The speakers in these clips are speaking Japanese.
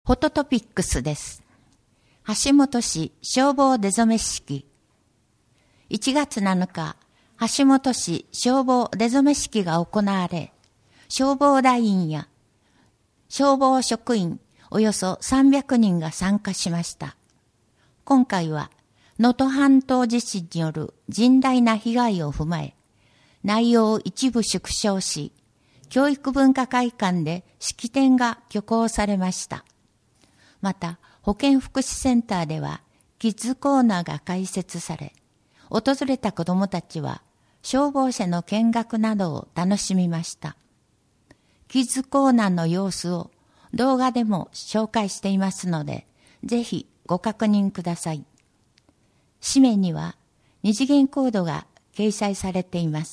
ホトトピックスです。橋本市消防出初め式。1月7日、橋本市消防出初め式が行われ、消防団員や消防職員およそ300人が参加しました。今回は、能登半島地震による甚大な被害を踏まえ、内容を一部縮小し、教育文化会館で式典が挙行されました。また、保健福祉センターでは、キッズコーナーが開設され、訪れた子どもたちは、消防車の見学などを楽しみました。キッズコーナーの様子を動画でも紹介していますので、ぜひご確認ください。紙面には二次元コードが掲載されています。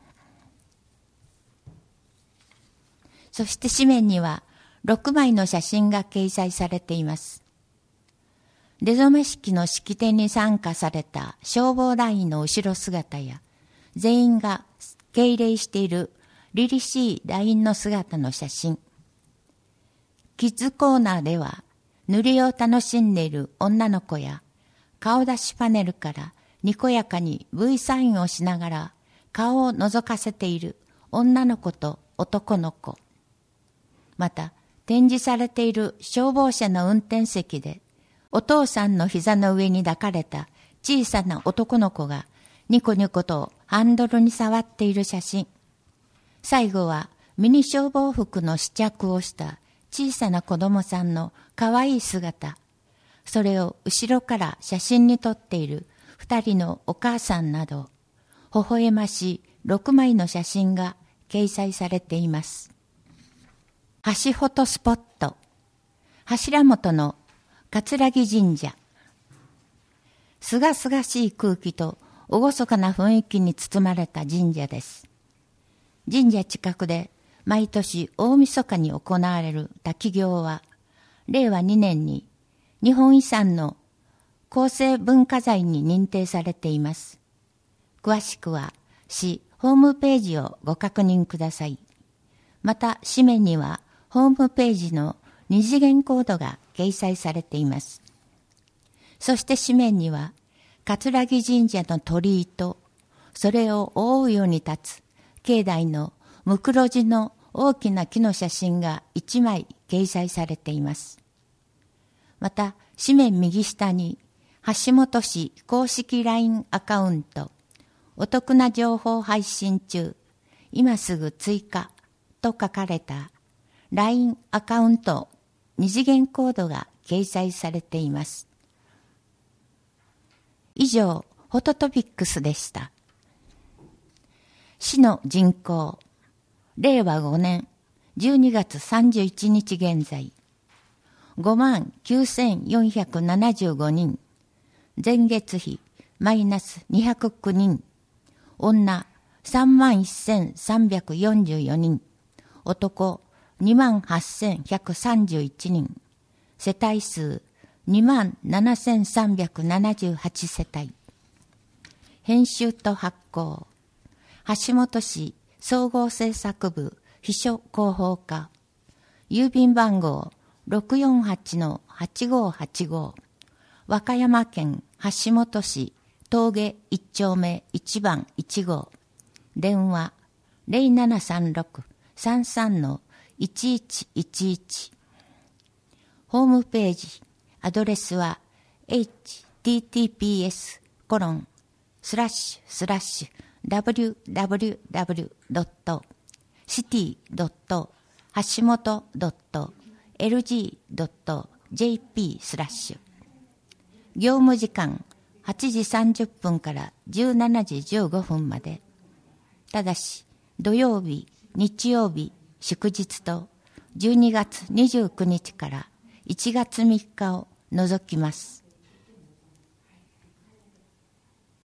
そして紙面には6枚の写真が掲載されています。出初め式の式典に参加された消防団員の後ろ姿や、全員が敬礼している凛々しい団員の姿の写真。キッズコーナーでは、塗りを楽しんでいる女の子や、顔出しパネルからにこやかに V サインをしながら顔を覗かせている女の子と男の子。また、展示されている消防車の運転席で、お父さんの膝の上に抱かれた小さな男の子がニコニコとハンドルに触っている写真。最後はミニ消防服の試着をした小さな子供さんの可愛い姿。それを後ろから写真に撮っている2人のお母さんなど、微笑ましい6枚の写真が掲載されています。橋フォトスポット。柱本の葛城神社。すがすがしい空気と厳かな雰囲気に包まれた神社です。神社近くで毎年大晦日に行われる滝行は、令和2年に日本遺産の構成文化財に認定されています。詳しくは市ホームページをご確認ください。また紙面にはホームページの二次元コードが掲載されています。そして紙面には葛城神社の鳥居とそれを覆うように立つ境内のムクロジの大きな木の写真が1枚掲載されています。また、紙面右下に、橋本市公式 LINE アカウント、お得な情報配信中、今すぐ追加と書かれた LINE アカウント二次元コードが掲載されています。以上、ホトトピックスでした。市の人口、令和5年12月31日現在、59,475 人、前月比マイナス209人、女31,344 人、男28,131 人、世帯数27,378 世帯。編集と発行、橋本市総合政策部秘書広報課、郵便番号 648-8585、和歌山県橋本市峠1丁目1番1号、電話 0736-33-1111、ホームページ、アドレスは https://www.city.hashimoto.lg.jp/ 業務時間8時30分から17時15分まで。ただし、土曜日、日曜日、祝日と12月29日から1月3日を除きます。